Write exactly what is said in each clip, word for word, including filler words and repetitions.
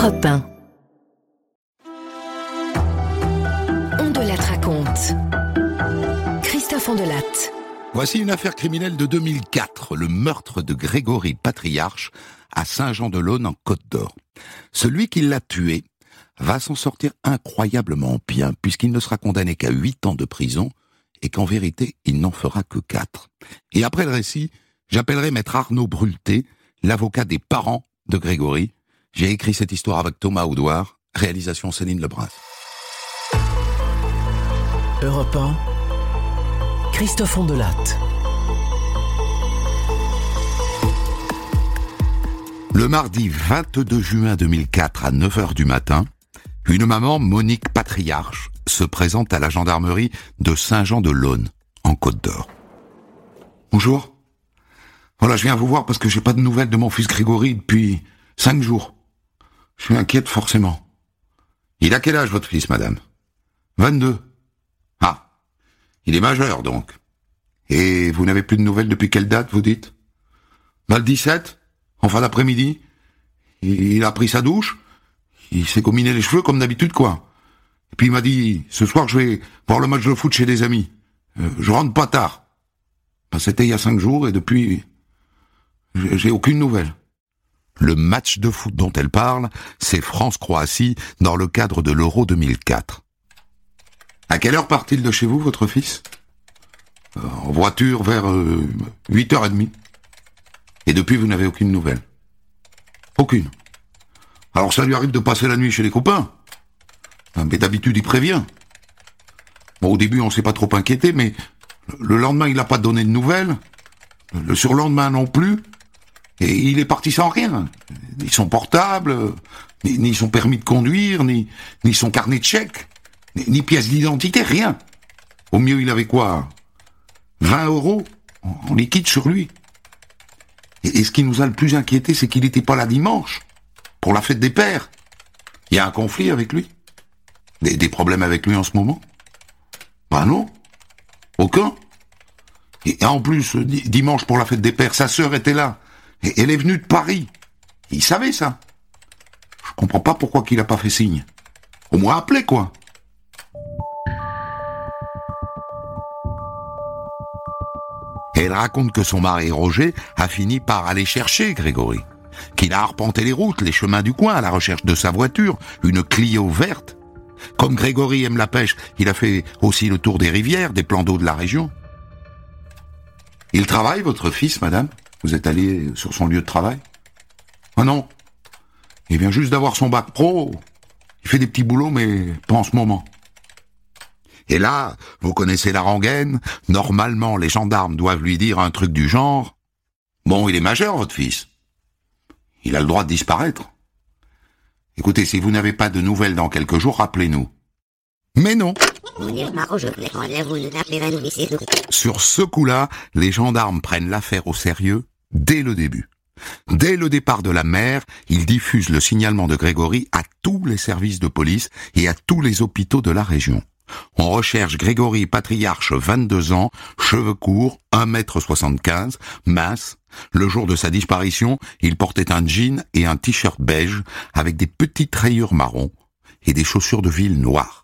Europe un. Ondelat raconte. Christophe Ondelat. Voici une affaire criminelle de deux mille quatre, le meurtre de Grégory Patriarche à Saint-Jean-de-Laune en Côte d'Or. Celui qui l'a tué va s'en sortir incroyablement bien, puisqu'il ne sera condamné qu'à huit ans de prison, et qu'en vérité, il n'en fera que quatre. Et après le récit, j'appellerai maître Arnaud Brulté, l'avocat des parents de Grégory. J'ai écrit cette histoire avec Thomas Audouard, réalisation Céline Lebrun. Europe un, Christophe Ondelat. Le mardi vingt-deux juin deux mille quatre à neuf heures du matin, une maman, Monique Patriarche, se présente à la gendarmerie de Saint-Jean-de-Laune, en Côte d'Or. Bonjour. Voilà, je viens vous voir parce que j'ai pas de nouvelles de mon fils Grégory depuis cinq jours. Je suis inquiète forcément. Il a quel âge votre fils, madame? vingt-deux. Ah, il est majeur donc. Et vous n'avez plus de nouvelles depuis quelle date, vous dites? Bah le dix-sept, en fin d'après-midi. Il a pris sa douche, il s'est combiné les cheveux comme d'habitude, quoi. Et puis il m'a dit, ce soir je vais voir le match de foot chez des amis. Euh, je rentre pas tard. Bah, c'était il y a cinq jours et depuis, j'ai, j'ai aucune nouvelle. Le match de foot dont elle parle, c'est France-Croatie dans le cadre de l'Euro deux mille quatre. À quelle heure part-il de chez vous, votre fils? euh, En voiture vers euh, huit heures trente. Et depuis, vous n'avez aucune nouvelle? Aucune. Alors ça lui arrive de passer la nuit chez les copains. Mais d'habitude, il prévient. Bon, au début, on s'est pas trop inquiété, mais le lendemain, il n'a pas donné de nouvelles. Le surlendemain non plus. Et il est parti sans rien. Ni son portable, ni, ni son permis de conduire, ni, ni son carnet de chèques, ni, ni pièce d'identité, rien. Au mieux, il avait quoi? vingt euros en, en liquide sur lui. Et, et ce qui nous a le plus inquiété, c'est qu'il n'était pas là dimanche, pour la fête des pères. Il y a un conflit avec lui? Des, des problèmes avec lui en ce moment? Ben non. Aucun. Et en plus, di- dimanche pour la fête des pères, sa sœur était là. Et elle est venue de Paris. Il savait ça. Je comprends pas pourquoi qu'il a pas fait signe. Au moins appelé, quoi. Elle raconte que son mari Roger a fini par aller chercher Grégory. Qu'il a arpenté les routes, les chemins du coin à la recherche de sa voiture, une Clio verte. Comme Grégory aime la pêche, il a fait aussi le tour des rivières, des plans d'eau de la région. Il travaille, votre fils, madame? Vous êtes allé sur son lieu de travail? Ah non. Il vient juste d'avoir son bac pro. Il fait des petits boulots, mais pas en ce moment. Et là, vous connaissez la rengaine. Normalement, les gendarmes doivent lui dire un truc du genre. Bon, il est majeur, votre fils. Il a le droit de disparaître. Écoutez, si vous n'avez pas de nouvelles dans quelques jours, rappelez-nous. Mais non. Sur ce coup-là, les gendarmes prennent l'affaire au sérieux dès le début. Dès le départ de la mère, ils diffusent le signalement de Grégory à tous les services de police et à tous les hôpitaux de la région. On recherche Grégory Patriarche, vingt-deux ans, cheveux courts, un mètre soixante-quinze, mince. Le jour de sa disparition, il portait un jean et un t-shirt beige avec des petites rayures marron et des chaussures de ville noires.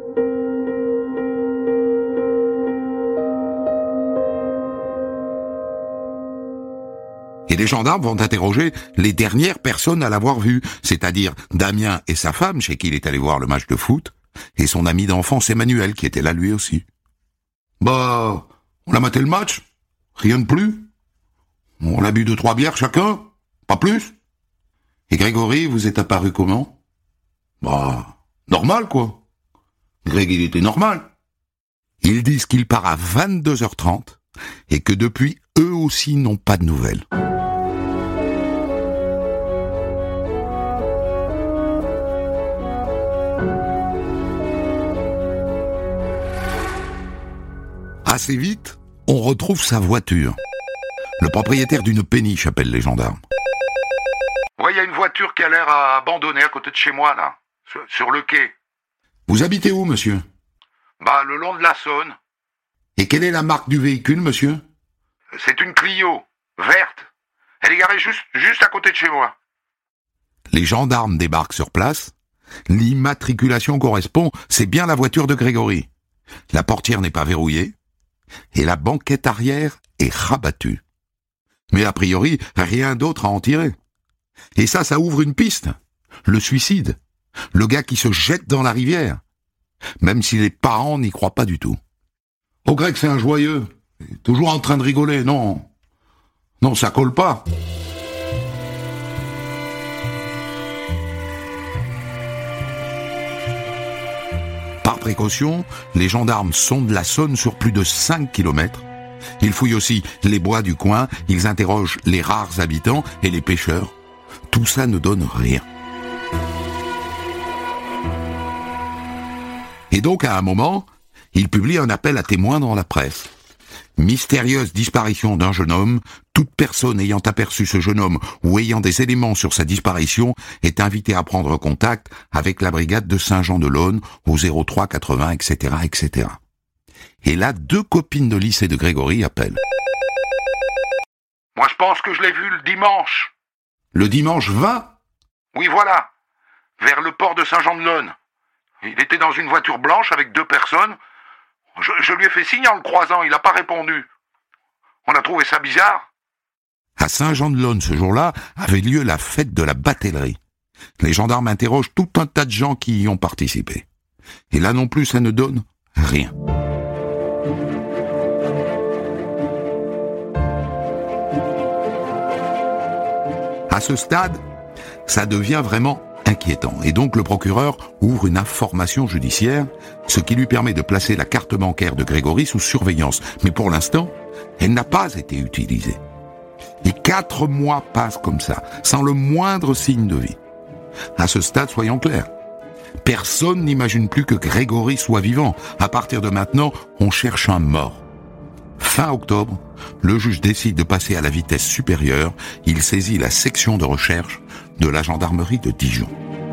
Et les gendarmes vont interroger les dernières personnes à l'avoir vu, c'est-à-dire Damien et sa femme, chez qui il est allé voir le match de foot, et son ami d'enfance Emmanuel, qui était là lui aussi. Bah, on a maté le match, rien de plus. On a bu deux, trois bières chacun, pas plus. Et Grégory, vous êtes apparu comment? Bah, normal quoi. Greg, il était normal. Ils disent qu'il part à vingt-deux heures trente, et que depuis, eux aussi n'ont pas de nouvelles. Assez vite, on retrouve sa voiture. Le propriétaire d'une péniche appelle les gendarmes. Ouais, il y a une voiture qui a l'air abandonnée à côté de chez moi, là, sur, sur le quai. Vous habitez où, monsieur? Bah, le long de la Saône. Et quelle est la marque du véhicule, monsieur? C'est une Clio, verte. Elle est garée juste, juste à côté de chez moi. Les gendarmes débarquent sur place. L'immatriculation correspond, c'est bien la voiture de Grégory. La portière n'est pas verrouillée et la banquette arrière est rabattue. Mais a priori, rien d'autre à en tirer. Et ça, ça ouvre une piste. Le suicide. Le gars qui se jette dans la rivière. Même si les parents n'y croient pas du tout. Oh, Greg, c'est un joyeux. Toujours en train de rigoler, non. Non, ça colle pas. Par précaution, les gendarmes sondent la Saône sur plus de cinq kilomètres. Ils fouillent aussi les bois du coin, ils interrogent les rares habitants et les pêcheurs. Tout ça ne donne rien. Et donc, à un moment, ils publient un appel à témoins dans la presse. Mystérieuse disparition d'un jeune homme, toute personne ayant aperçu ce jeune homme ou ayant des éléments sur sa disparition est invitée à prendre contact avec la brigade de Saint-Jean-de-Laune au zéro trois quatre-vingts, et cetera, et cetera. Et là, deux copines de lycée de Grégory appellent. Moi, je pense que je l'ai vu le dimanche. Le dimanche vingt ? Oui, voilà. Vers le port de Saint-Jean-de-Laune. Il était dans une voiture blanche avec deux personnes. Je, je lui ai fait signe en le croisant, il n'a pas répondu. On a trouvé ça bizarre. À Saint-Jean-de-Laune, ce jour-là, avait lieu la fête de la batellerie. Les gendarmes interrogent tout un tas de gens qui y ont participé. Et là non plus, ça ne donne rien. À ce stade, ça devient vraiment inquiétant. Et donc le procureur ouvre une information judiciaire, ce qui lui permet de placer la carte bancaire de Grégory sous surveillance. Mais pour l'instant, elle n'a pas été utilisée. Et quatre mois passent comme ça, sans le moindre signe de vie. À ce stade, soyons clairs, personne n'imagine plus que Grégory soit vivant. À partir de maintenant, on cherche un mort. Fin octobre, le juge décide de passer à la vitesse supérieure. Il saisit la section de recherche de la gendarmerie de Dijon.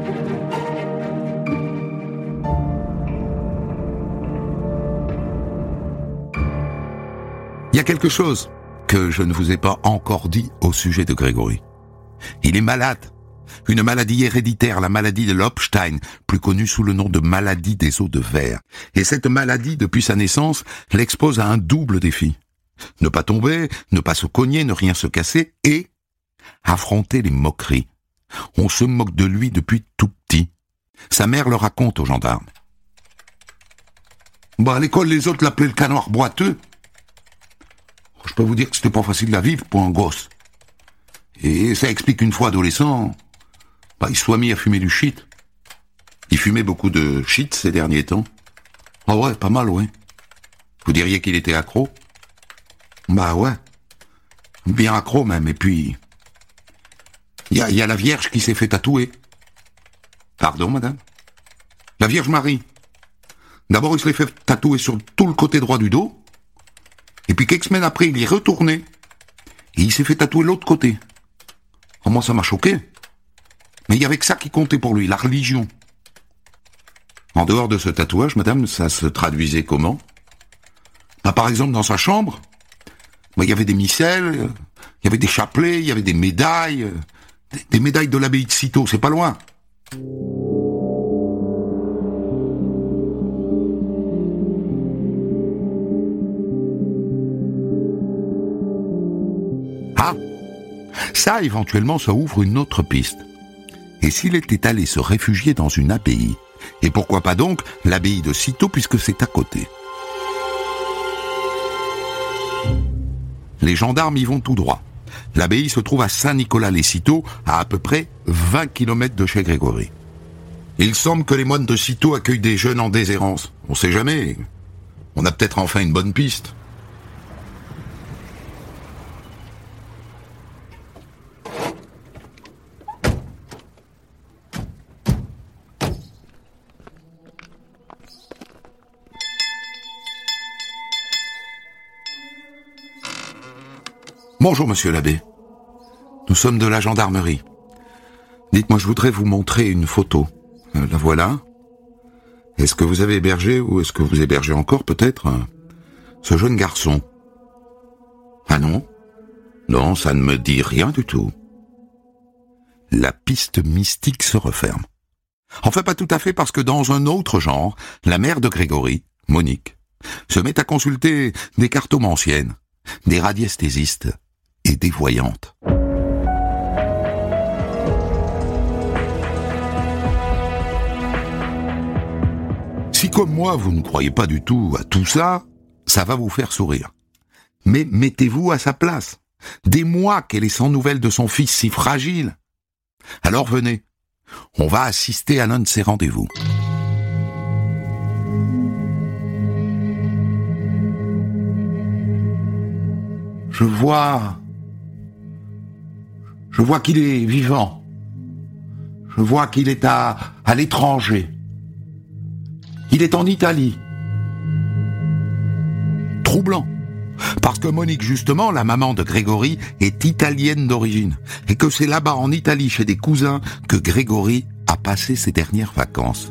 Il y a quelque chose que je ne vous ai pas encore dit au sujet de Grégory. Il est malade. Une maladie héréditaire, la maladie de Lobstein, plus connue sous le nom de maladie des os de verre. Et cette maladie, depuis sa naissance, l'expose à un double défi. Ne pas tomber, ne pas se cogner, ne rien se casser et affronter les moqueries. On se moque de lui depuis tout petit. Sa mère le raconte aux gendarmes. Bah, à l'école, les autres l'appelaient le canard boiteux. Je peux vous dire que c'était pas facile à vivre pour un gosse. Et ça explique qu'une fois adolescent, bah, il soit mis à fumer du shit. Il fumait beaucoup de shit ces derniers temps. Ah ouais, pas mal, ouais. Vous diriez qu'il était accro? Bah ouais. Bien accro même, et puis... Il y a, y a la Vierge qui s'est fait tatouer. Pardon, madame? La Vierge Marie. D'abord, il se l'est fait tatouer sur tout le côté droit du dos. Et puis, quelques semaines après, il y est retourné. Et il s'est fait tatouer l'autre côté. Oh, moi, ça m'a choqué. Mais il y avait que ça qui comptait pour lui, la religion. En dehors de ce tatouage, madame, ça se traduisait comment? Bah, par exemple, dans sa chambre, bah, il y avait des missels, il y avait des chapelets, il y avait des médailles... Des médailles de l'abbaye de Cîteaux, c'est pas loin. Ah, ça éventuellement, ça ouvre une autre piste. Et s'il était allé se réfugier dans une abbaye, et pourquoi pas donc l'abbaye de Cîteaux puisque c'est à côté. Les gendarmes y vont tout droit. L'abbaye se trouve à Saint-Nicolas-les-Cîteaux, à à peu près vingt kilomètres de chez Grégory. Il semble que les moines de Cîteaux accueillent des jeunes en déshérence. On sait jamais. On a peut-être enfin une bonne piste. Bonjour, monsieur l'abbé. Nous sommes de la gendarmerie. Dites-moi, je voudrais vous montrer une photo. Euh, la voilà. Est-ce que vous avez hébergé, ou est-ce que vous hébergez encore, peut-être, euh, ce jeune garçon? Ah non? Non, ça ne me dit rien du tout. la piste mystique se referme. Enfin, pas tout à fait, parce que dans un autre genre, la mère de Grégory, Monique, se met à consulter des cartomanciennes, des radiesthésistes et des voyantes. Si comme moi, vous ne croyez pas du tout à tout ça, ça va vous faire sourire. Mais mettez-vous à sa place. Des mois qu'elle est sans nouvelles de son fils si fragile. Alors venez, on va assister à l'un de ces rendez-vous. Je vois... Je vois qu'il est vivant. Je vois qu'il est à, à l'étranger. Il est en Italie. Troublant. Parce que Monique, justement, la maman de Grégory, est italienne d'origine. Et que c'est là-bas, en Italie, chez des cousins, que Grégory a passé ses dernières vacances.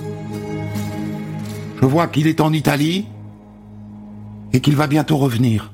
Je vois qu'il est en Italie et qu'il va bientôt revenir.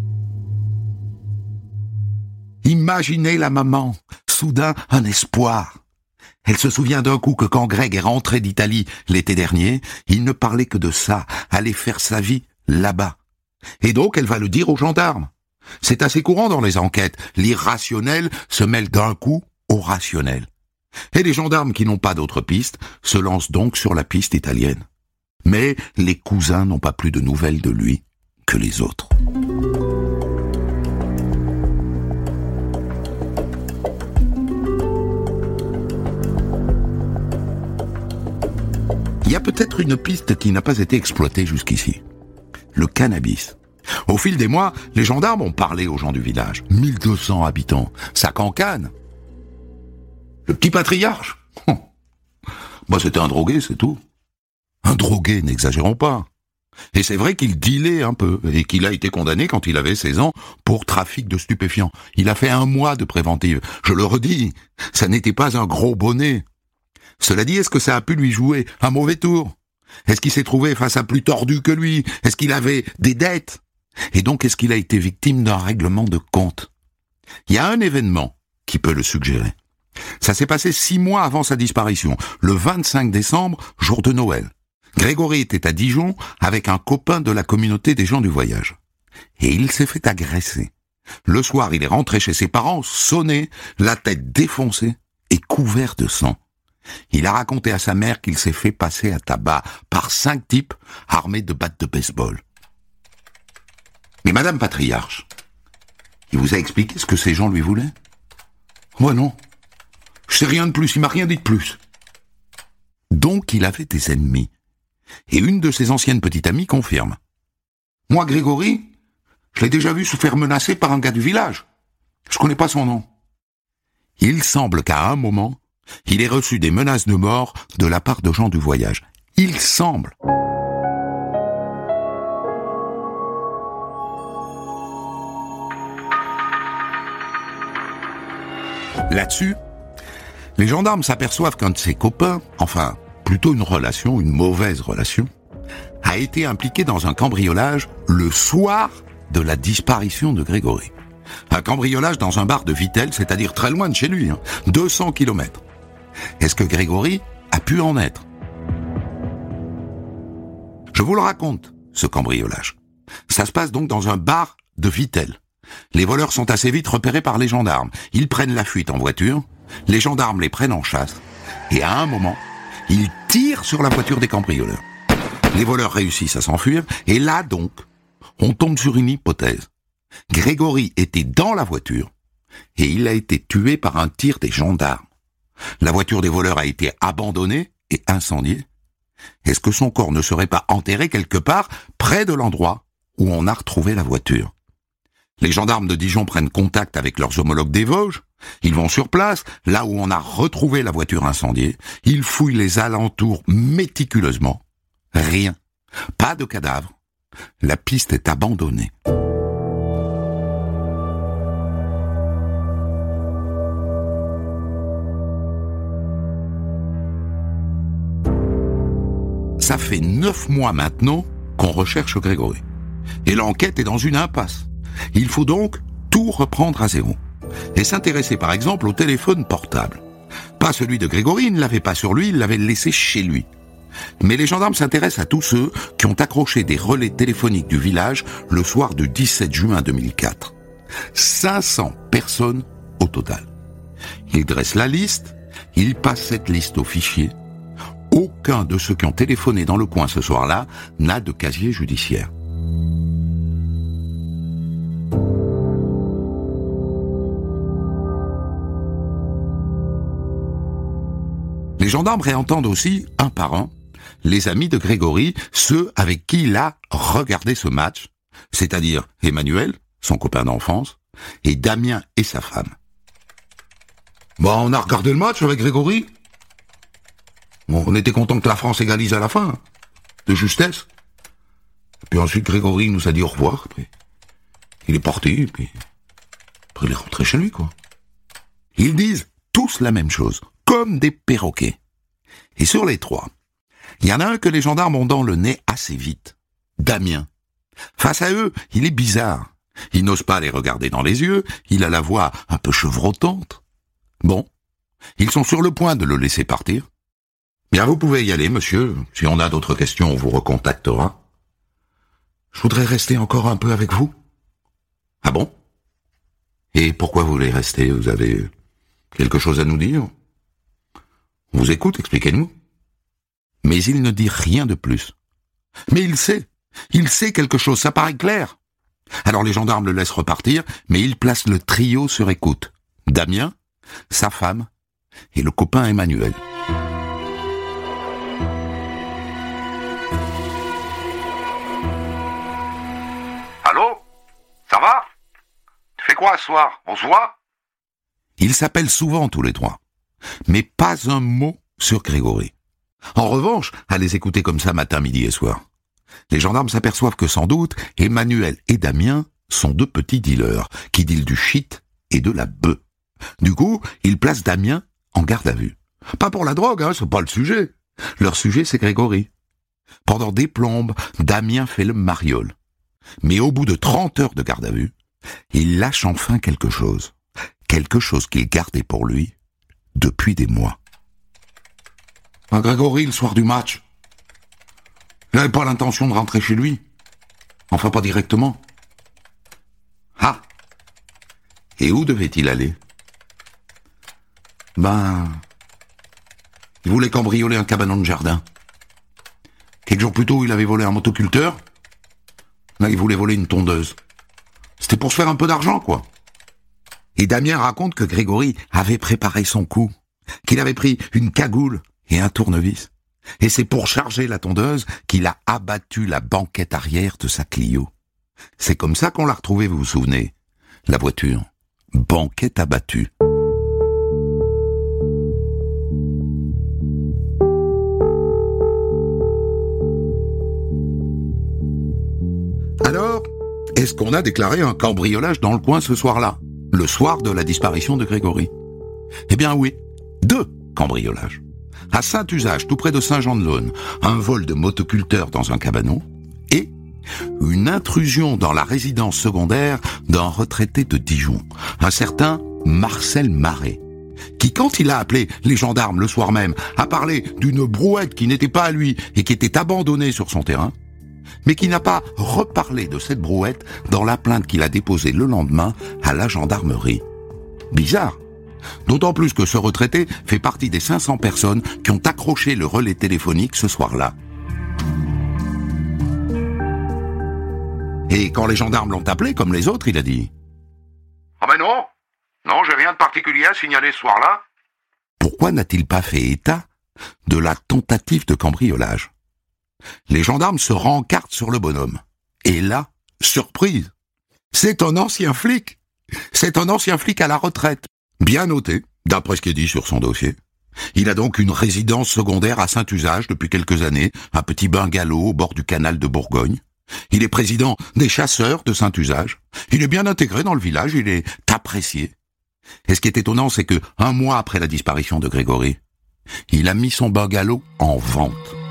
Imaginez la maman, soudain un espoir. Elle se souvient d'un coup que quand Greg est rentré d'Italie l'été dernier, il ne parlait que de ça, aller faire sa vie là-bas. Et donc elle va le dire aux gendarmes. C'est assez courant dans les enquêtes, l'irrationnel se mêle d'un coup au rationnel. Et les gendarmes qui n'ont pas d'autre piste se lancent donc sur la piste italienne. Mais les cousins n'ont pas plus de nouvelles de lui que les autres. Il y a peut-être une piste qui n'a pas été exploitée jusqu'ici. Le cannabis. Au fil des mois, les gendarmes ont parlé aux gens du village. mille deux cents habitants. Ça cancane. Le petit patriarche. Hum. Bah, c'était un drogué, c'est tout. Un drogué, n'exagérons pas. Et c'est vrai qu'il dealait un peu, et qu'il a été condamné quand il avait seize ans pour trafic de stupéfiants. Il a fait un mois de préventive. Je le redis, ça n'était pas un gros bonnet. Cela dit, est-ce que ça a pu lui jouer un mauvais tour? Est-ce qu'il s'est trouvé face à plus tordu que lui? Est-ce qu'il avait des dettes? Et donc, est-ce qu'il a été victime d'un règlement de compte? Il y a un événement qui peut le suggérer. Ça s'est passé six mois avant sa disparition, le vingt-cinq décembre, jour de Noël. Grégory était à Dijon avec un copain de la communauté des gens du voyage. Et il s'est fait agresser. Le soir, il est rentré chez ses parents, sonné, la tête défoncée et couvert de sang. Il a raconté à sa mère qu'il s'est fait passer à tabac par cinq types armés de battes de baseball. Mais Madame Patriarche, il vous a expliqué ce que ces gens lui voulaient? Moi non. Je sais rien de plus, il m'a rien dit de plus. Donc il avait des ennemis. Et une de ses anciennes petites amies confirme. Moi, Grégory, je l'ai déjà vu se faire menacer par un gars du village. Je connais pas son nom. Il semble qu'à un moment, il ait reçu des menaces de mort de la part de gens du voyage. Il semble. Là-dessus, les gendarmes s'aperçoivent qu'un de ses copains, enfin, plutôt une relation, une mauvaise relation, a été impliqué dans un cambriolage le soir de la disparition de Grégory. Un cambriolage dans un bar de Vittel, c'est-à-dire très loin de chez lui, hein, deux cents kilomètres. Est-ce que Grégory a pu en être? Je vous le raconte, ce cambriolage. Ça se passe donc dans un bar de Vittel. Les voleurs sont assez vite repérés par les gendarmes. Ils prennent la fuite en voiture, les gendarmes les prennent en chasse, et à un moment, ils tirent sur la voiture des cambrioleurs. Les voleurs réussissent à s'enfuir, et là donc, on tombe sur une hypothèse. Grégory était dans la voiture, et il a été tué par un tir des gendarmes. La voiture des voleurs a été abandonnée et incendiée. Est-ce que son corps ne serait pas enterré quelque part près de l'endroit où on a retrouvé la voiture? Les gendarmes de Dijon prennent contact avec leurs homologues des Vosges. Ils vont sur place, là où on a retrouvé la voiture incendiée. Ils fouillent les alentours méticuleusement. Rien. Pas de cadavre. La piste est abandonnée. Ça fait neuf mois maintenant qu'on recherche Grégory. Et l'enquête est dans une impasse. Il faut donc tout reprendre à zéro. Et s'intéresser par exemple au téléphone portable. Pas celui de Grégory, il ne l'avait pas sur lui, il l'avait laissé chez lui. Mais les gendarmes s'intéressent à tous ceux qui ont accroché des relais téléphoniques du village le soir du dix-sept juin deux mille quatre. cinq cents personnes au total. Ils dressent la liste, ils passent cette liste au fichier. Aucun de ceux qui ont téléphoné dans le coin ce soir-là n'a de casier judiciaire. Les gendarmes réentendent aussi, un par un, les amis de Grégory, ceux avec qui il a regardé ce match, c'est-à-dire Emmanuel, son copain d'enfance, et Damien et sa femme. Bon, on a regardé le match avec Grégory. Bon, on était content que la France égalise à la fin, de justesse. Puis ensuite, Grégory nous a dit au revoir, puis il est parti, puis après il est rentré chez lui, quoi. Ils disent tous la même chose, comme des perroquets. Et sur les trois, il y en a un que les gendarmes ont dans le nez assez vite. Damien. Face à eux, il est bizarre. Il n'ose pas les regarder dans les yeux, il a la voix un peu chevrotante. Bon, ils sont sur le point de le laisser partir. Bien, vous pouvez y aller, monsieur. Si on a d'autres questions, on vous recontactera. Je voudrais rester encore un peu avec vous. Ah bon? Et pourquoi vous voulez rester? Vous avez quelque chose à nous dire? On vous écoute, expliquez-nous. Mais il ne dit rien de plus. Mais il sait. Il sait quelque chose, ça paraît clair. Alors les gendarmes le laissent repartir, mais il place le trio sur écoute. Damien, sa femme et le copain Emmanuel. Allô? Ça va? Tu fais quoi ce soir? On se voit? Ils s'appellent souvent tous les trois, mais pas un mot sur Grégory. En revanche, à les écouter comme ça matin, midi et soir, les gendarmes s'aperçoivent que sans doute, Emmanuel et Damien sont deux petits dealers qui dealent du shit et de la bœuf. Du coup, ils placent Damien en garde à vue. Pas pour la drogue, hein, c'est pas le sujet. Leur sujet, c'est Grégory. Pendant des plombes, Damien fait le mariole. Mais au bout de trente heures de garde à vue, il lâche enfin quelque chose. Quelque chose qu'il gardait pour lui depuis des mois. Ah, Grégory, le soir du match, il n'avait pas l'intention de rentrer chez lui. Enfin, pas directement. Ah! Et où devait-il aller? Ben, il voulait cambrioler un cabanon de jardin. Quelques jours plus tôt, il avait volé un motoculteur. Là, il voulait voler une tondeuse. C'était pour se faire un peu d'argent, quoi. Et Damien raconte que Grégory avait préparé son coup, qu'il avait pris une cagoule et un tournevis. Et c'est pour charger la tondeuse qu'il a abattu la banquette arrière de sa Clio. C'est comme ça qu'on l'a retrouvée, vous vous souvenez? La voiture. Banquette abattue. Alors, est-ce qu'on a déclaré un cambriolage dans le coin ce soir-là, le soir de la disparition de Grégory? Eh bien oui, deux cambriolages. À Saint-Usage, tout près de Saint-Jean-de-Laune, un vol de motoculteur dans un cabanon et une intrusion dans la résidence secondaire d'un retraité de Dijon, un certain Marcel Marais, qui, quand il a appelé les gendarmes le soir même, a parlé d'une brouette qui n'était pas à lui et qui était abandonnée sur son terrain, mais qui n'a pas reparlé de cette brouette dans la plainte qu'il a déposée le lendemain à la gendarmerie. Bizarre. D'autant plus que ce retraité fait partie des cinq cents personnes qui ont accroché le relais téléphonique ce soir-là. Et quand les gendarmes l'ont appelé, comme les autres, il a dit « Ah ben non, non, j'ai rien de particulier à signaler ce soir-là. » Pourquoi n'a-t-il pas fait état de la tentative de cambriolage? Les gendarmes se rencartent sur le bonhomme. Et là, surprise, c'est un ancien flic. C'est un ancien flic à la retraite. Bien noté, d'après ce qui est dit sur son dossier. Il a donc une résidence secondaire à Saint-Usage depuis quelques années, un petit bungalow au bord du canal de Bourgogne. Il est président des chasseurs de Saint-Usage. Il est bien intégré dans le village, il est apprécié. Et ce qui est étonnant, c'est que, un mois après la disparition de Grégory, il a mis son bungalow en vente.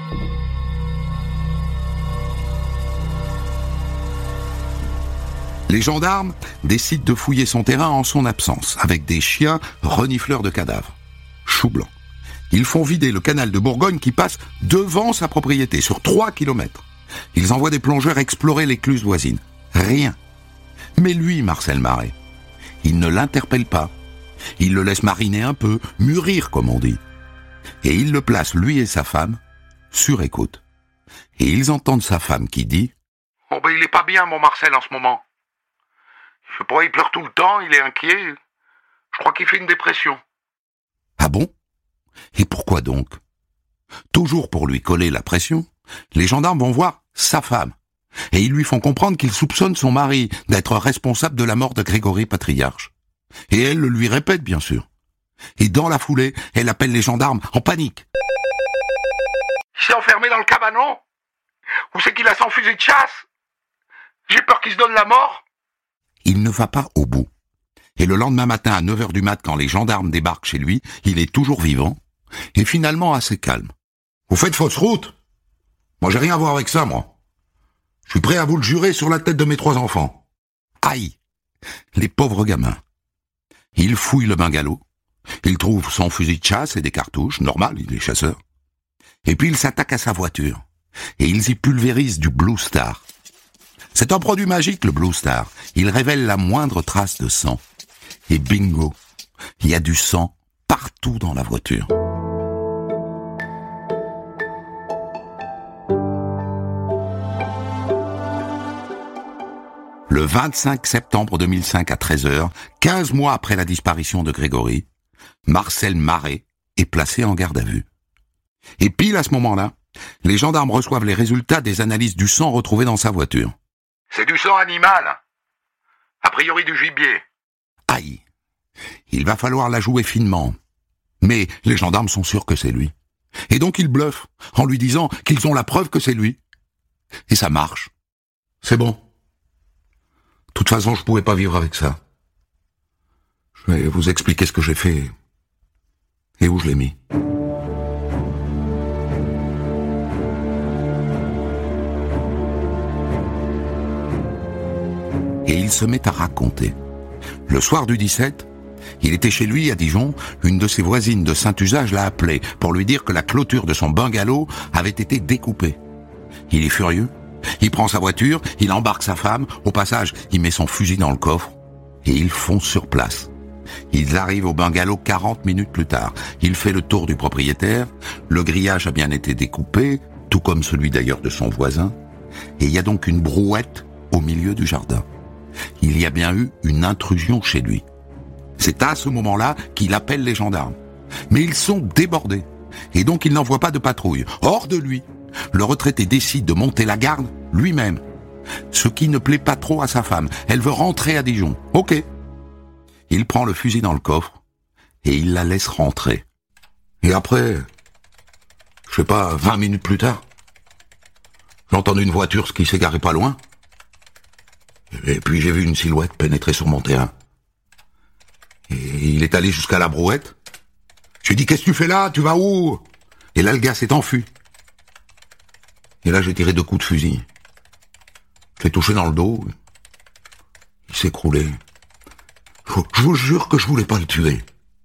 Les gendarmes décident de fouiller son terrain en son absence, avec des chiens renifleurs de cadavres. chou blanc. Ils font vider le canal de Bourgogne qui passe devant sa propriété, sur trois kilomètres. Ils envoient des plongeurs explorer l'écluse voisine. Rien. Mais lui, Marcel Maré, il ne l'interpelle pas. Il le laisse mariner un peu, mûrir comme on dit. Et il le place, lui et sa femme, sur écoute. Et ils entendent sa femme qui dit « Oh ben il est pas bien mon Marcel en ce moment. Je sais pas, il pleure tout le temps, il est inquiet. Je crois qu'il fait une dépression. » Ah bon ? Et pourquoi donc ? Toujours pour lui coller la pression, les gendarmes vont voir sa femme. Et ils lui font comprendre qu'ils soupçonnent son mari d'être responsable de la mort de Grégory Patriarche. Et elle le lui répète, bien sûr. Et dans la foulée, elle appelle les gendarmes en panique. Il s'est enfermé dans le cabanon ? Où c'est qu'il a son fusil de chasse ? J'ai peur qu'il se donne la mort. Il ne va pas au bout. Et le lendemain matin à neuf heures du mat, quand les gendarmes débarquent chez lui, il est toujours vivant et finalement assez calme. « Vous faites fausse route ? Moi j'ai rien à voir avec ça, moi. Je suis prêt à vous le jurer sur la tête de mes trois enfants. » Aïe ! Les pauvres gamins. Il fouille le bungalow. Il trouve son fusil de chasse et des cartouches, normal, il est chasseur. Et puis il s'attaque à sa voiture. Et ils y pulvérisent du Blue Star. C'est un produit magique, le Blue Star. Il révèle la moindre trace de sang. Et bingo, il y a du sang partout dans la voiture. Le vingt-cinq septembre deux mille cinq à treize heures, quinze mois après la disparition de Grégory, Marcel Maré est placé en garde à vue. Et pile à ce moment-là, les gendarmes reçoivent les résultats des analyses du sang retrouvé dans sa voiture. C'est du sang animal. A priori du gibier. Aïe, il va falloir la jouer finement. Mais les gendarmes sont sûrs que c'est lui. Et donc ils bluffent en lui disant qu'ils ont la preuve que c'est lui. Et ça marche. C'est bon. De toute façon, je pouvais pas vivre avec ça. Je vais vous expliquer ce que j'ai fait et où je l'ai mis. Et il se met à raconter. Le soir du dix-sept, il était chez lui à Dijon, une de ses voisines de Saint-Usage l'a appelé pour lui dire que la clôture de son bungalow avait été découpée. Il est furieux, il prend sa voiture, il embarque sa femme, au passage, il met son fusil dans le coffre, et ils foncent sur place. Ils arrivent au bungalow quarante minutes plus tard. Il fait le tour du propriétaire, le grillage a bien été découpé, tout comme celui d'ailleurs de son voisin, et il y a donc une brouette au milieu du jardin. Il y a bien eu une intrusion chez lui. C'est à ce moment-là qu'il appelle les gendarmes. Mais ils sont débordés, et donc il n'envoie pas de patrouille. Hors de lui, le retraité décide de monter la garde lui-même. Ce qui ne plaît pas trop à sa femme. Elle veut rentrer à Dijon. Ok. Il prend le fusil dans le coffre, et il la laisse rentrer. Et après, je sais pas, vingt minutes plus tard, j'entends une voiture qui s'est garée pas loin. Et puis j'ai vu une silhouette pénétrer sur mon terrain. Et il est allé jusqu'à la brouette. Je lui ai dit, qu'est-ce que tu fais là? Tu vas où? Et là, le gars s'est enfui. Et là, j'ai tiré deux coups de fusil. Je l'ai touché dans le dos. Il s'est écroulé. Je, je vous jure que je voulais pas le tuer.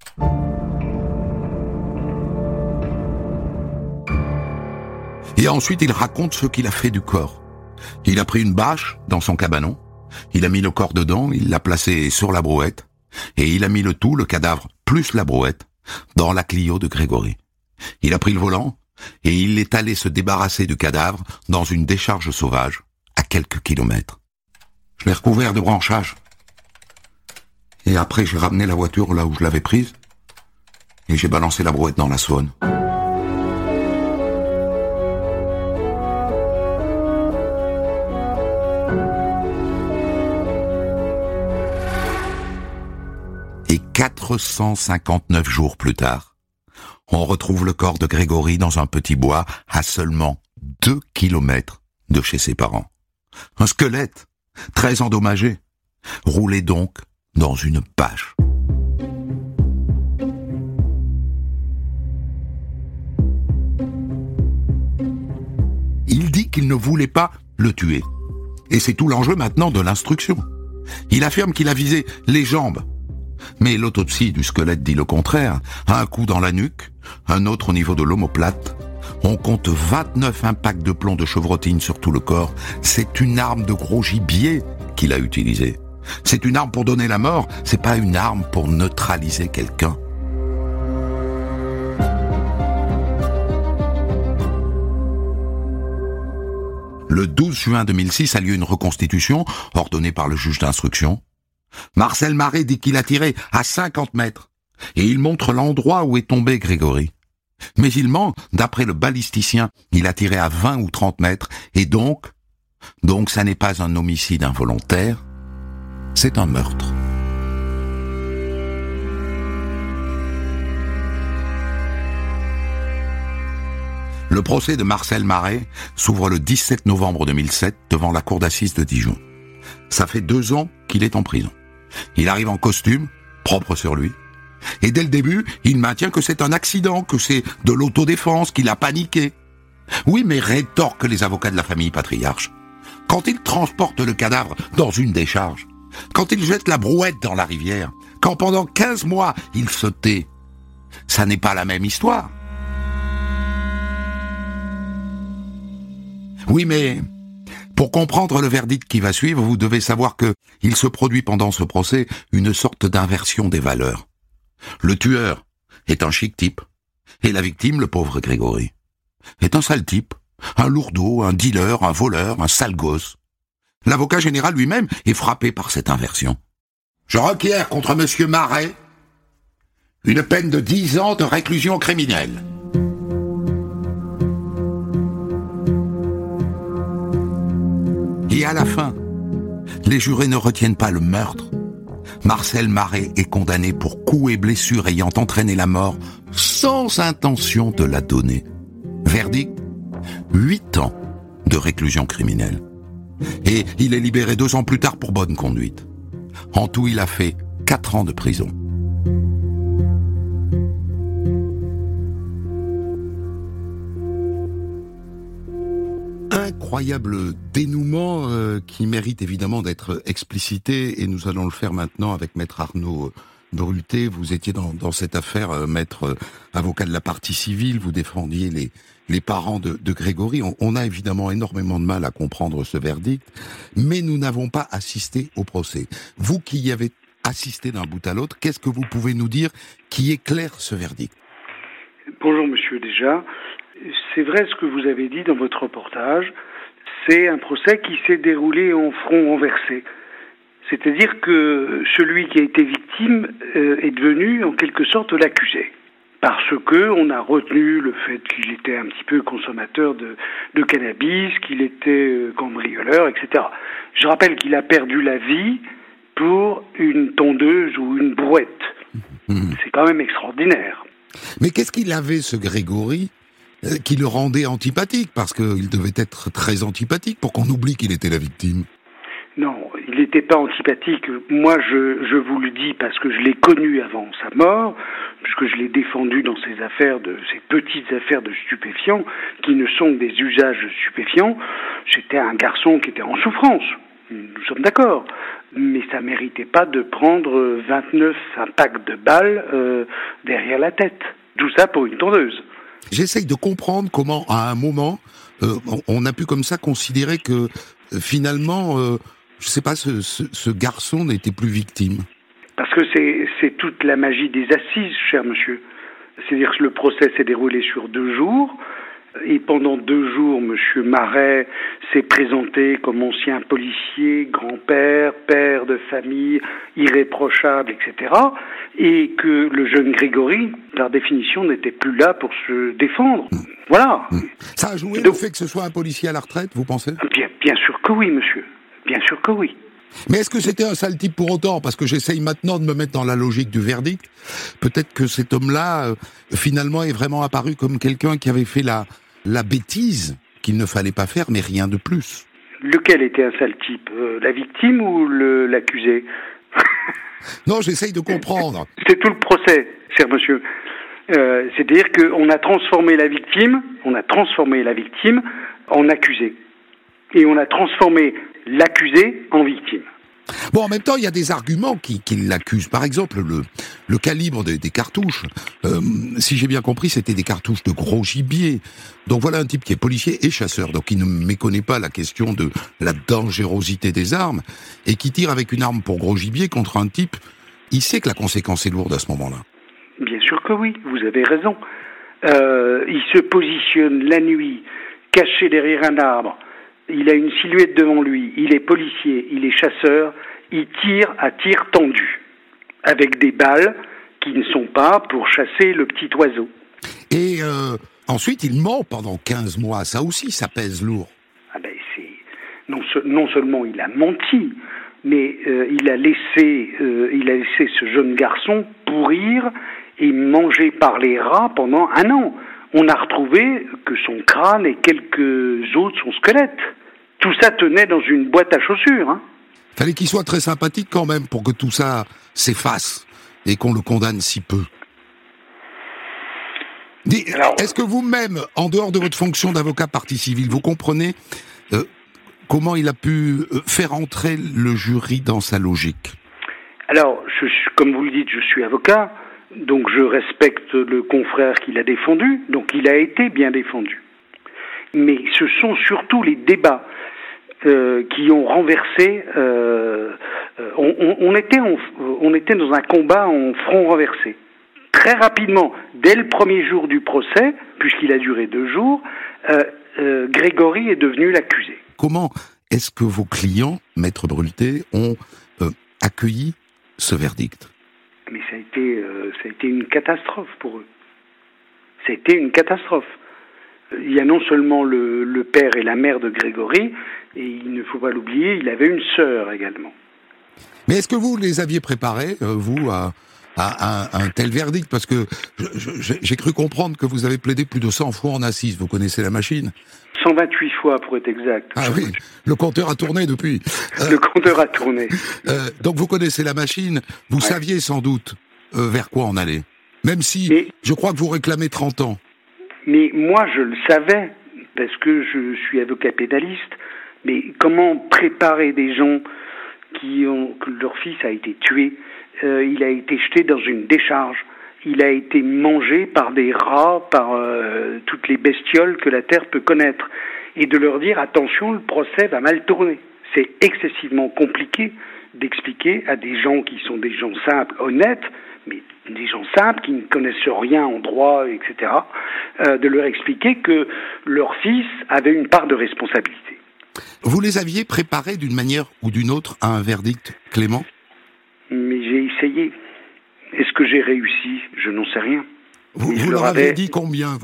Et ensuite, il raconte ce qu'il a fait du corps. Il a pris une bâche dans son cabanon. Il a mis le corps dedans, il l'a placé sur la brouette, et il a mis le tout, le cadavre plus la brouette, dans la Clio de Grégory. Il a pris le volant, et il est allé se débarrasser du cadavre dans une décharge sauvage, à quelques kilomètres. Je l'ai recouvert de branchages. Et après, j'ai ramené la voiture là où je l'avais prise, et j'ai balancé la brouette dans la Saône. quatre cent cinquante-neuf jours plus tard, on retrouve le corps de Grégory dans un petit bois à seulement deux kilomètres de chez ses parents. Un squelette, très endommagé, roulé donc dans une bâche. Il dit qu'il ne voulait pas le tuer. Et c'est tout l'enjeu maintenant de l'instruction. Il affirme qu'il a visé les jambes. Mais l'autopsie du squelette dit le contraire. Un coup dans la nuque, un autre au niveau de l'omoplate. On compte vingt-neuf impacts de plomb de chevrotine sur tout le corps. C'est une arme de gros gibier qu'il a utilisée. C'est une arme pour donner la mort, c'est pas une arme pour neutraliser quelqu'un. Le douze juin deux mille six a lieu une reconstitution ordonnée par le juge d'instruction. Marcel Maré dit qu'il a tiré à cinquante mètres et il montre l'endroit où est tombé Grégory. Mais il ment, d'après le balisticien, il a tiré à vingt ou trente mètres et donc, donc ça n'est pas un homicide involontaire, c'est un meurtre. Le procès de Marcel Maré s'ouvre le dix-sept novembre deux mille sept devant la cour d'assises de Dijon. Ça fait deux ans qu'il est en prison. Il arrive en costume, propre sur lui, et dès le début, il maintient que c'est un accident, que c'est de l'autodéfense, qu'il a paniqué. Oui, mais rétorquent les avocats de la famille patriarche. Quand il transporte le cadavre dans une décharge, quand il jette la brouette dans la rivière, quand pendant quinze mois il se tait, ça n'est pas la même histoire. Oui, mais pour comprendre le verdict qui va suivre, vous devez savoir que il se produit pendant ce procès une sorte d'inversion des valeurs. Le tueur est un chic type, et la victime, le pauvre Grégory, est un sale type, un lourdeau, un dealer, un voleur, un sale gosse. L'avocat général lui-même est frappé par cette inversion. Je requiers contre monsieur Maré une peine de dix ans de réclusion criminelle. Et à la fin, les jurés ne retiennent pas le meurtre. Marcel Maré est condamné pour coups et blessures ayant entraîné la mort sans intention de la donner. Verdict, huit ans de réclusion criminelle. Et il est libéré deux ans plus tard pour bonne conduite. En tout, il a fait quatre ans de prison. Incroyable dénouement euh, qui mérite évidemment d'être explicité, et nous allons le faire maintenant avec maître Arnaud Bruté. Vous étiez dans, dans cette affaire, euh, maître euh, avocat de la partie civile, vous défendiez les, les parents de, de Grégory. On, on a évidemment énormément de mal à comprendre ce verdict, mais nous n'avons pas assisté au procès. Vous qui y avez assisté d'un bout à l'autre, qu'est-ce que vous pouvez nous dire qui éclaire ce verdict? Bonjour monsieur, déjà. C'est vrai ce que vous avez dit dans votre reportage, c'est un procès qui s'est déroulé en front renversé. C'est-à-dire que celui qui a été victime euh, est devenu en quelque sorte l'accusé. Parce que on a retenu le fait qu'il était un petit peu consommateur de, de cannabis, qu'il était euh, cambrioleur, et cetera. Je rappelle qu'il a perdu la vie pour une tondeuse ou une brouette. Mmh. C'est quand même extraordinaire. Mais qu'est-ce qu'il avait, ce Grégory, euh, qui le rendait antipathique? Parce qu'il devait être très antipathique pour qu'on oublie qu'il était la victime. Non, il n'était pas antipathique. Moi, je, je vous le dis parce que je l'ai connu avant sa mort, puisque je l'ai défendu dans ces affaires de ces petites affaires de stupéfiants, qui ne sont que des usages stupéfiants. J'étais un garçon qui était en souffrance. Nous sommes d'accord. Mais ça méritait pas de prendre vingt-neuf impacts de balles euh, derrière la tête. Tout ça pour une tondeuse. J'essaye de comprendre comment, à un moment, euh, on a pu comme ça considérer que, euh, finalement, euh, je sais pas, ce, ce, ce garçon n'était plus victime. Parce que c'est, c'est toute la magie des assises, cher monsieur. C'est-à-dire que le procès s'est déroulé sur deux jours. Et pendant deux jours, monsieur Marais s'est présenté comme ancien policier, grand-père, père de famille, irréprochable, et cetera. Et que le jeune Grégory, par définition, n'était plus là pour se défendre. Mmh. Voilà. Mmh. Ça a joué donc, le fait que ce soit un policier à la retraite, vous pensez ? Bien, bien sûr que oui, monsieur. Bien sûr que oui. Mais est-ce que c'était un sale type pour autant ? Parce que j'essaye maintenant de me mettre dans la logique du verdict. Peut-être que cet homme-là, euh, finalement, est vraiment apparu comme quelqu'un qui avait fait la, la bêtise qu'il ne fallait pas faire, mais rien de plus. Lequel était un sale type ? euh, La victime ou le, l'accusé ? Non, j'essaye de comprendre. C'est tout le procès, cher monsieur. Euh, c'est-à-dire qu'on a transformé la victime, on a transformé la victime en accusé. Et on a transformé l'accusé en victime. Bon, en même temps, il y a des arguments qui, qui l'accusent. Par exemple, le, le calibre des, des cartouches. Euh, si j'ai bien compris, c'était des cartouches de gros gibier. Donc voilà un type qui est policier et chasseur, donc il ne méconnaît pas la question de la dangerosité des armes, et qui tire avec une arme pour gros gibier contre un type. Il sait que la conséquence est lourde à ce moment-là. Bien sûr que oui, vous avez raison. Euh, il se positionne la nuit, caché derrière un arbre. Il a une silhouette devant lui, il est policier, il est chasseur, il tire à tir tendu, avec des balles qui ne sont pas pour chasser le petit oiseau. Et euh, ensuite, il ment pendant quinze mois, ça aussi, ça pèse lourd. Ah ben c'est... Non, non seulement il a menti, mais euh, il a laissé, euh, il a laissé ce jeune garçon pourrir et manger par les rats pendant un an. On a retrouvé que son crâne et quelques os de son squelette. Tout ça tenait dans une boîte à chaussures. Hein. Fallait qu'il soit très sympathique quand même pour que tout ça s'efface et qu'on le condamne si peu. Dis, Alors, est-ce que vous-même, en dehors de votre fonction d'avocat partie civile, vous comprenez euh, comment il a pu faire entrer le jury dans sa logique ? Alors, je, comme vous le dites, je suis avocat. Donc je respecte le confrère qui l'a défendu, donc il a été bien défendu. Mais ce sont surtout les débats euh, qui ont renversé. Euh, on, on, on, était en, on était dans un combat en front renversé. Très rapidement, dès le premier jour du procès, puisqu'il a duré deux jours, euh, euh, Grégory est devenu l'accusé. Comment est-ce que vos clients, Maître Brulté, ont euh, accueilli ce verdict ? Mais ça a été, euh, ça a été une catastrophe pour eux. Ça a été une catastrophe. Il y a non seulement le, le père et la mère de Grégory, et il ne faut pas l'oublier, il avait une sœur également. Mais est-ce que vous les aviez préparés, euh, vous, à, à, à un tel verdict ? Parce que je, je, j'ai cru comprendre que vous avez plaidé plus de cent fois en assises. Vous connaissez la machine ? cent vingt-huit fois, pour être exact. Ah oui, le compteur a tourné depuis. Euh, le compteur a tourné. Euh, donc vous connaissez la machine, vous ouais. saviez sans doute euh, vers quoi en aller. Même si, mais, je crois que vous réclamez trente ans. Mais moi, je le savais, parce que je suis avocat pénaliste, mais comment préparer des gens qui ont, que leur fils a été tué, euh, il a été jeté dans une décharge, il a été mangé par des rats, par euh, toutes les bestioles que la Terre peut connaître, et de leur dire, attention, le procès va mal tourner. C'est excessivement compliqué d'expliquer à des gens qui sont des gens simples, honnêtes, mais des gens simples qui ne connaissent rien en droit, et cetera, euh, de leur expliquer que leur fils avait une part de responsabilité. Vous les aviez préparés d'une manière ou d'une autre à un verdict clément ? Mais j'ai essayé. Est-ce que j'ai réussi ? Je n'en sais rien. Vous, vous leur avez dit combien, vous ?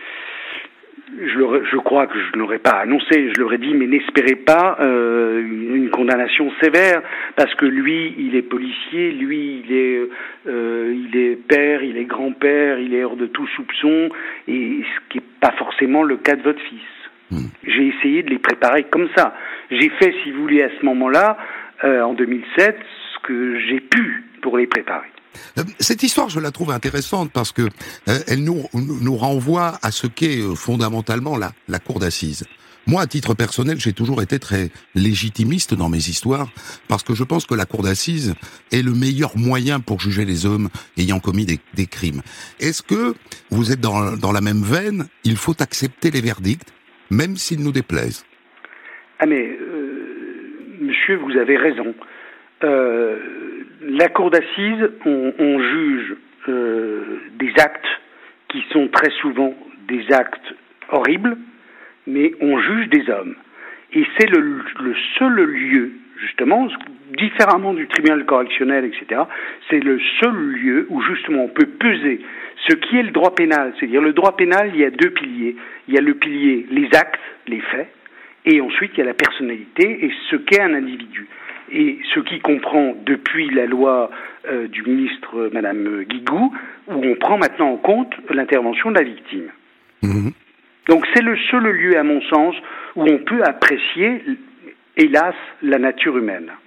Je, leur, je crois que je ne l'aurais pas annoncé. Je leur ai dit, mais n'espérez pas euh, une, une condamnation sévère, parce que lui, il est policier, lui, il est, euh, il est père, il est grand-père, il est hors de tout soupçon, et ce qui n'est pas forcément le cas de votre fils. Mmh. J'ai essayé de les préparer comme ça. J'ai fait, si vous voulez, à ce moment-là, euh, en deux mille sept, ce que j'ai pu pour les préparer. Cette histoire, je la trouve intéressante parce que euh, elle nous, nous renvoie à ce qu'est euh, fondamentalement la, la cour d'assises. Moi, à titre personnel, j'ai toujours été très légitimiste dans mes histoires parce que je pense que la cour d'assises est le meilleur moyen pour juger les hommes ayant commis des, des crimes. Est-ce que vous êtes dans, dans la même veine ? Il faut accepter les verdicts, même s'ils nous déplaisent. Ah mais, euh, monsieur, vous avez raison. Euh, la cour d'assises, on, on juge euh, des actes qui sont très souvent des actes horribles, mais on juge des hommes. Et c'est le, le seul lieu, justement, différemment du tribunal correctionnel, et cetera, c'est le seul lieu où justement on peut peser ce qui est le droit pénal. C'est-à-dire le droit pénal, il y a deux piliers. Il y a le pilier, les actes, les faits, et ensuite il y a la personnalité et ce qu'est un individu. Et ce qui comprend depuis la loi euh, du ministre euh, Madame Guigou, où on prend maintenant en compte l'intervention de la victime. Mmh. Donc c'est le seul lieu, à mon sens, où on peut apprécier, hélas, la nature humaine.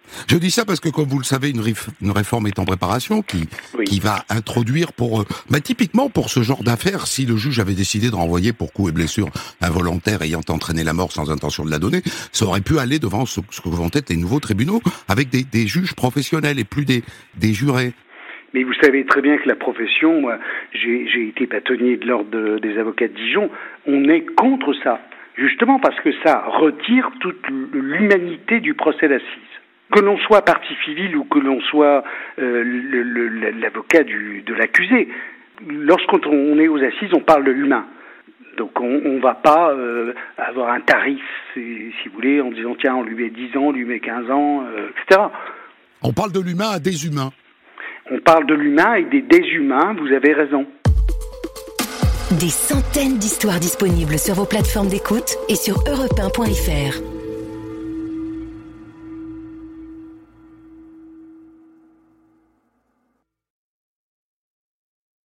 Je dis ça parce que, comme vous le savez, une, rif, une réforme est en préparation qui, oui. qui va introduire pour, bah, typiquement pour ce genre d'affaires, si le juge avait décidé de renvoyer pour coups et blessures involontaires ayant entraîné la mort sans intention de la donner, ça aurait pu aller devant ce, ce que vont être les nouveaux tribunaux avec des, des juges professionnels et plus des, des jurés. Mais vous savez très bien que la profession, moi, j'ai, j'ai été bâtonnier de l'ordre de, des avocats de Dijon, on est contre ça, justement parce que ça retire toute l'humanité du procès d'assises. Que l'on soit partie civile ou que l'on soit euh, le, le, l'avocat du, de l'accusé, lorsqu'on est aux assises, on parle de l'humain. Donc on ne va pas euh, avoir un tarif, si, si vous voulez, en disant tiens, on lui met dix ans, on lui met quinze ans, euh, et cetera. On parle de l'humain à des humains. On parle de l'humain et des déshumains, vous avez raison. Des centaines d'histoires disponibles sur vos plateformes d'écoute et sur europe un point f r.